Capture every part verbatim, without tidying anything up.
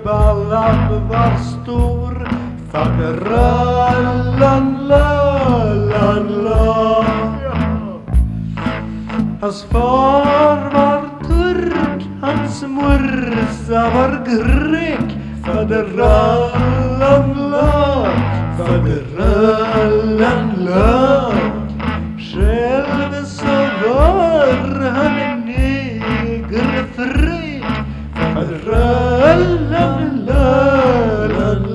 ballan var stor. Faderallan, la, la, la. Hans far var turk, hans morsa var grek. Faderallan, la, faderallan, la. Själv så var han en negerfrek. Faderallan, la, la, la.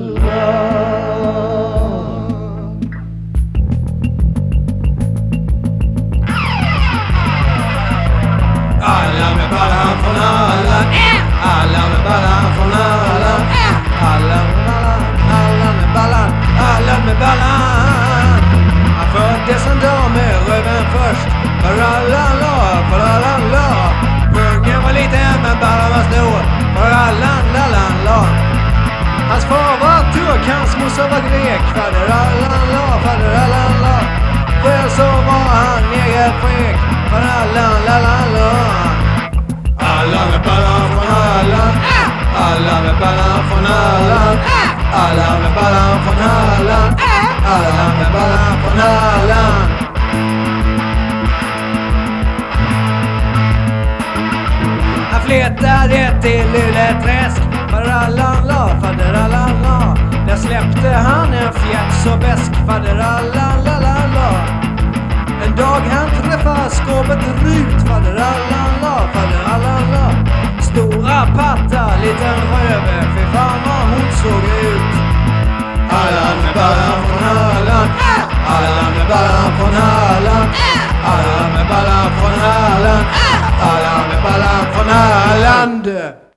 Alla med ballan från Halland, alla med ballan från Halland, alla med ballan, alla med ballan, alla med ballan. Han föddes en dag med röven först, för alla la, för alla la. Kungen var liten men ballan var stor, för alla la, la, la. Hans far var turk, hans morsa var grek, fader alla la, fader alla la. Själv så var han negerfrek, för alla la, la, la. Alla med ballan från Halland, alla med ballan från Halland, alla med ballan från Halland, alla med ballan från Halland. Han flyttade till Luleträsk, faderallan la, faderallan la. Där släppte han en fjärt så besk, faderallan la, la, la. En dag han träffade skåpet Rut, faderallan la, faderallan la. Stora pattar, liten röve, fy fan vad hon såg ut. Alla med ballan från Halland, alla med ballan från Halland, alla med ballan från Halland, alla med ballan från Halland.